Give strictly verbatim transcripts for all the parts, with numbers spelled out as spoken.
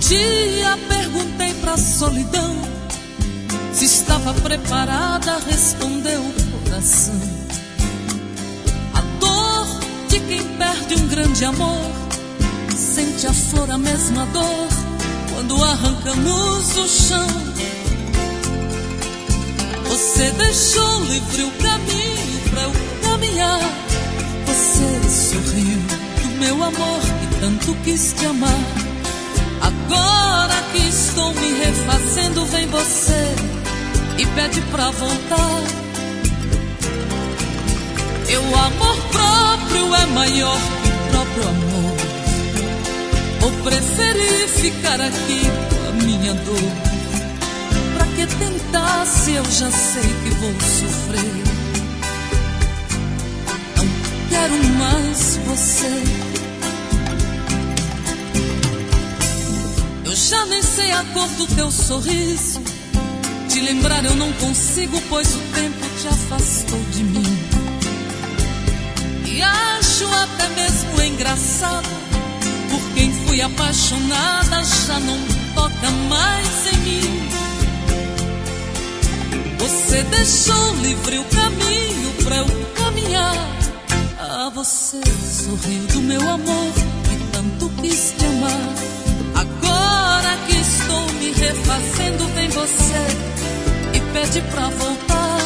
dia perguntei pra solidão se estava preparada, respondeu o coração. A dor de quem perde um grande amor, sente a flor a mesma dor quando arrancamos o chão. Você deixou livre o caminho pra eu caminhar. Você sorriu do meu amor que tanto quis te amar. Agora que estou me refazendo, vem você e pede pra voltar. Meu amor próprio é maior que o próprio amor. Ou preferi ficar aqui com a minha dor? Pra que tentar se eu já sei que vou sofrer? Não quero mais você. Eu já nem sei a cor do teu sorriso. Te lembrar eu não consigo, pois o tempo te afastou de mim. E acho até mesmo engraçado, por quem fui apaixonada já não toca mais em mim. Você deixou livre o caminho pra eu caminhar. Ah, você sorriu do meu amor que tanto quis te amar. Agora que estou me refazendo, vem você e pede pra voltar.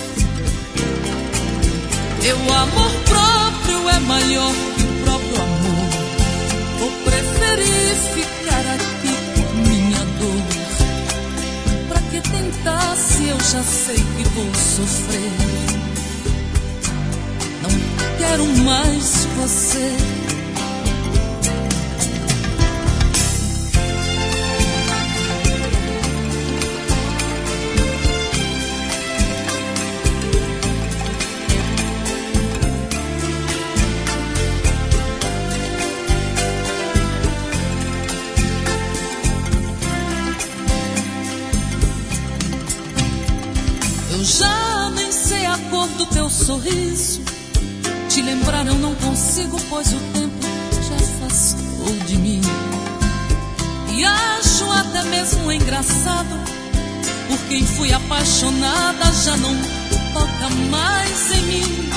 Meu amor próprio é maior que o próprio amor. Vou preferir ficar aqui com a minha dor. Pra que tentar se eu já sei que vou sofrer? Não quero mais você. Eu já nem sei a cor do teu sorriso. Te lembrar eu não consigo, pois o tempo te afastou de mim. E acho até mesmo engraçado, por quem fui apaixonada já não toca mais em mim.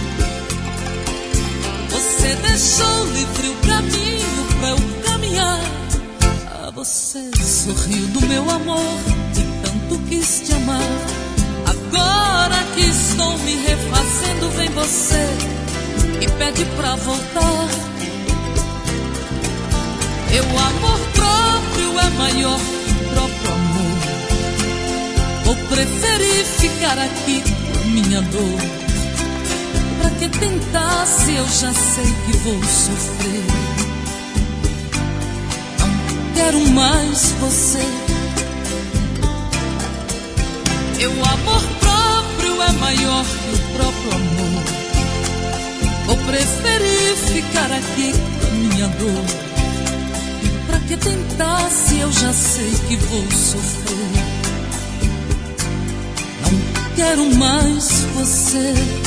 Você deixou livre o caminho pra eu caminhar. Ah, você sorriu do meu amor que tanto quis te amar. Agora que estou me refazendo, vem você e pede pra voltar. Meu amor próprio é maior que o próprio amor. Vou preferir ficar aqui com a minha dor. Pra que tentar se eu já sei que vou sofrer? Não quero mais você. Meu amor próprio é maior que o próprio amor. Vou preferir ficar aqui com a minha dor. Pra que tentar se eu já sei que vou sofrer? Não quero mais você.